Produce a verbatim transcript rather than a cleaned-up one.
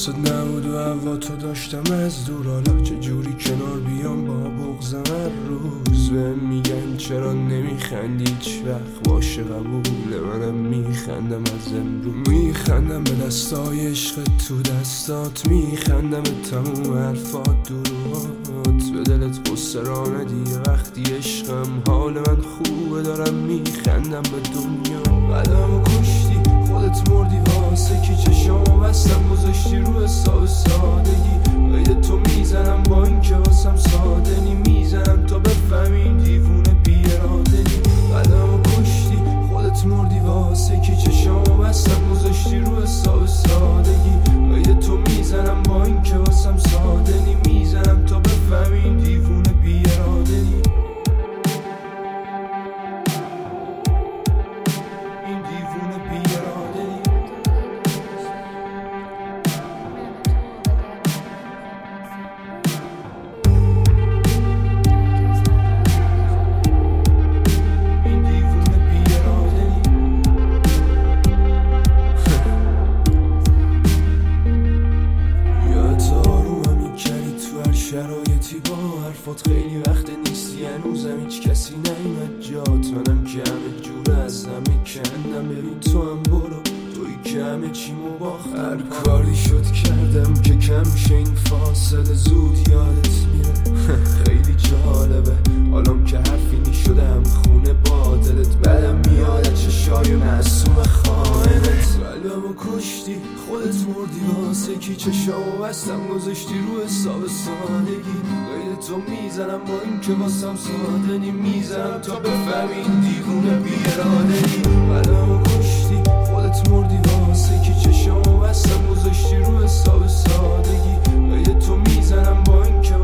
حواسط نبود و هوا تو داشتم از دور، حالا چه جوری کنار بیام با بغضم هر روز. بهم میگن چرا نمیخندی هیچ وقت، باشه قبوله منم میخندم از امروز. میخندم به دستای عشق تو دستات، میخندم به تموم حرفات دروهات. به دلت قصه را ندی وقتی عشقم، حال من خوبه دارم میخندم به دنیا. قدمو کشتی خودت مردی واسه کی، چشامو بستم گذاشتی رو حساب سادگی. قید تو میزنم با این که واسم ساده نی، میزنم تا بفهمی دیوونه بی اراده نی. قدمو کشتی خودت مردی واسه کی، چشامو بستم گذاشتی رو حساب سادگی. قید تو میزنم با این که واسم ساده نی، میزنم تا بفهمی دیوونه بی اراده نی. این دیوونه بی اراده نی. شرایطی با حرفات خیلی وقت نیستی، هنوزم هیچ کسی نیمد جات. منم که همه جور از همه کندم، ببین تو هم برو توی که همه چیمو باختم. هر کاری شد کردم که کم شه این فاصله، زود یادت میره خیلی جالبه حالم که حرفی نیشدم خونه با دلت. بدم میاد چشای معصوم خائنت. قلبمو کشتی خودت مردی واسه کی، چشامو بستم گذاشتی رو حساب سادگی. قید تو میزنم با این که واسم ساده نی، میزنم تا بفهمی این دیوونه بی اراده نی. قلبمو کشتی خودت مردی واسه کی، چشامو بستم گذاشتی رو حساب سادگی. قید تو میزنم با این که